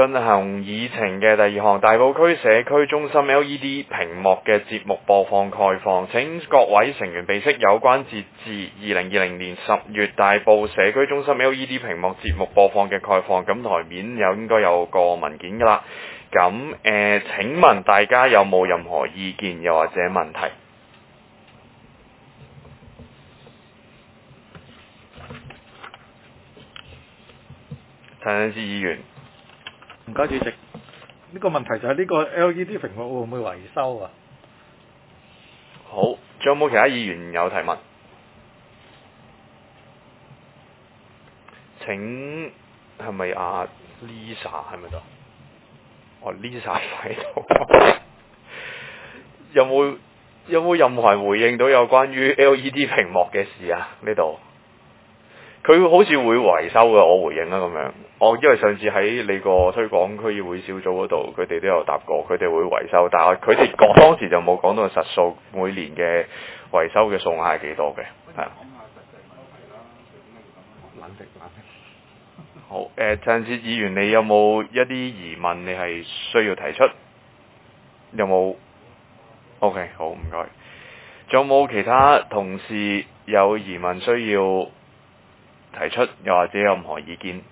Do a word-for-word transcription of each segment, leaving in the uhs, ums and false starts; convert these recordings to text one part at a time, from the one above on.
進行議程嘅第二項，大埔區社區中心 L E D 屏幕嘅節目播放概況。請各位成員備悉有關截至二零二零年十月大埔社區中心 L E D 屏幕節目播放嘅概況。咁台面有應該有個文件㗎啦。咁誒、呃，請問大家有冇任何意見又或者問題？陳振志議員。 唔該，主席。呢、這個問題就係呢個 L E D 屏幕會唔會維修啊？ 好，仲有冇其他議員有提問？請係咪阿 Lisa 係咪度？哦 ，Lisa 喺度。有冇有冇任何人回應到有關於 L E D 屏幕嘅事啊？呢度佢好似會維修嘅，我回應啦咁樣。我因為上次喺你個推廣區議會小組嗰度，佢哋都有答過，佢哋會維修，但係佢哋講當時就冇講到實數，每年嘅維修嘅數額係幾多嘅，係啊。 冷靜冷靜。 好，誒，陳志議員，你有冇一啲疑問？你係需要提出？有冇 ？OK， 好，唔該。仲有冇其他同事有疑問需要提出，又或者有任何意見？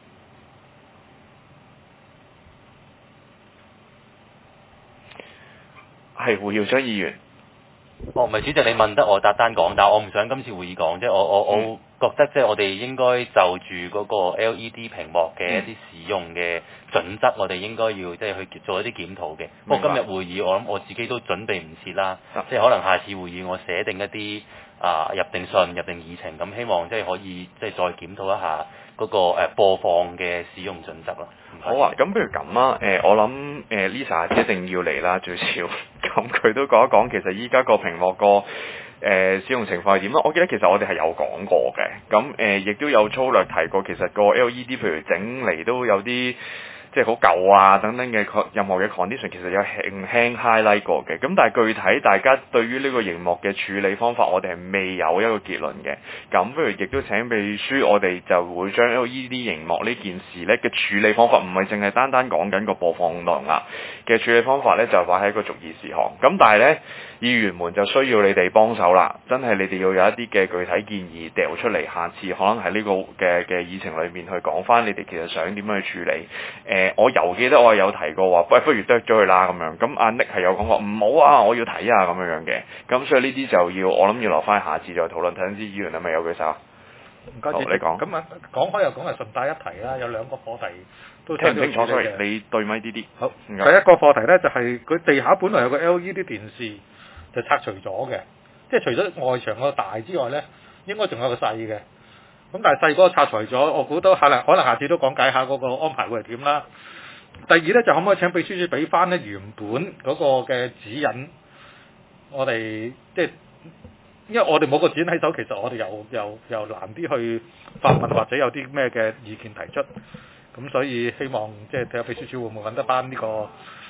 係胡耀章議員。 哦，唔係主席，你問得我搭單講，但係我唔想今次會議講，即係我我、嗯、我覺得即係我哋應該就住嗰個 L E D 屏幕嘅一啲使用嘅準則，我哋應該要即係去做一啲檢討嘅。不過今日會議我諗我自己都準備唔切啦，即係可能下次會議我寫定一啲啊、呃、入定信、入定議程，咁希望即係可以即係再檢討一下嗰、那個、呃、播放嘅使用準則咯。 好啊，咁不如咁啊，誒、呃、我諗誒、呃、Lisa 一定要嚟啦，最少，咁佢都講一講其實依家個屏幕個誒、呃、使用情況係點啊？我記得其實我哋係有講過嘅，咁誒亦都有粗略提過，其實個 L E D 譬如整嚟都有啲即係好舊啊等等嘅任何嘅 condition 其實有輕輕 highlight 過嘅，咁但係具體大家對於呢個熒幕嘅處理方法，我哋係未有一個結論嘅。咁不如亦都請秘書，我哋就會將 L E D 熒幕呢件事咧嘅處理方法，唔係淨係單單講緊個播放內容啦嘅處理方法咧，就擺喺個逐議事項。咁但係咧，議員們就需要你哋幫手啦，真係你哋要有一啲嘅具體建議掉出嚟，下次可能喺呢個嘅嘅議程裏面去講翻你哋其實想點樣去處理。誒、呃，我又記得我有提過話，喂，不如剁咗佢啦咁樣。咁阿 Nick 係有講過唔好啊，我要睇啊咁樣樣嘅。咁所以呢啲就要我諗要留翻下次再討論。睇下啲議員係咪有舉手？ 唔該， 你講。 咁啊，講開又講係順帶一提啦，有兩個課題都聽唔清楚，所以你對咪啲啲。 好，第一個課題咧就係、是、佢地下本來有個 L E D 電視就拆除咗嘅，即係除咗外牆個大之外咧，應該仲有個細嘅。咁但係細嗰個拆除咗，我估都可能可能下次都講解下嗰個安排會係點啦。第二咧就可唔可以請秘書處俾翻咧原本嗰個嘅指引，我哋即係。因為我哋冇個指引喺手，其實我哋又又又難啲去發問或者有啲咩嘅意見提出，咁所以希望即係睇下秘書處會唔會揾得翻呢個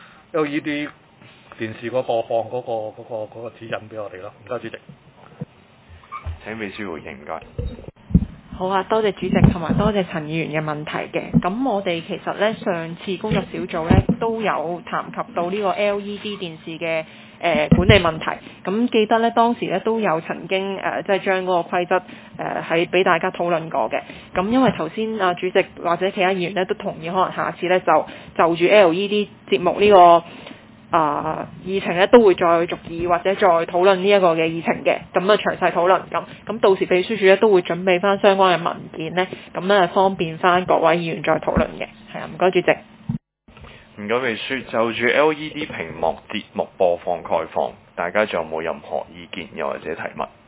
L E D 電視個播放嗰、嗰個嗰、嗰個嗰、嗰個指引俾我哋咯。唔該，主席。 請秘書回應，唔該。 好啊，多謝主席同埋多謝陳議員嘅問題嘅。咁我哋其實咧上次工作小組咧都有談及到呢個 L E D 電視嘅。誒、呃、管理問題，咁記得咧當時咧都有曾經誒即係將嗰個規則誒係俾大家討論過嘅。咁因為頭先啊主席或者其他議員咧都同意，可能下次咧就就住 L E D 節目呢、這個啊、呃、議程咧都會再續議或者再討論呢一個嘅議程嘅，咁啊詳細討論咁。咁到時秘書處咧都會準備翻相關嘅文件咧，咁咧方便翻各位議員再討論嘅。係啊，唔該主席。 唔該，秘書就住 L E D 屏幕節目播放概況，大家仲有冇任何意見又或者提問？